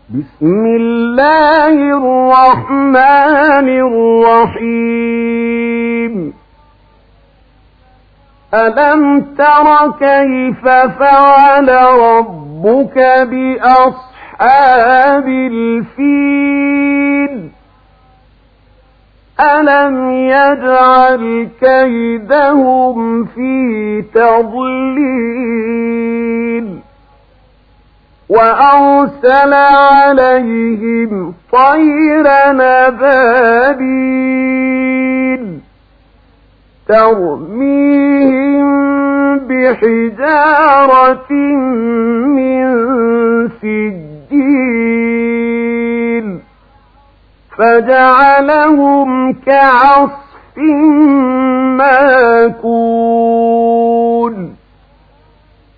بسم الله الرحمن الرحيم ألم تر كيف فعل ربك بأصحاب الفيل ألم يجعل كيدهم في تضليل وأرسل عليهم طيرا أبابيل ترميهم بحجارة من سجيل فجعلهم كعصف ماكول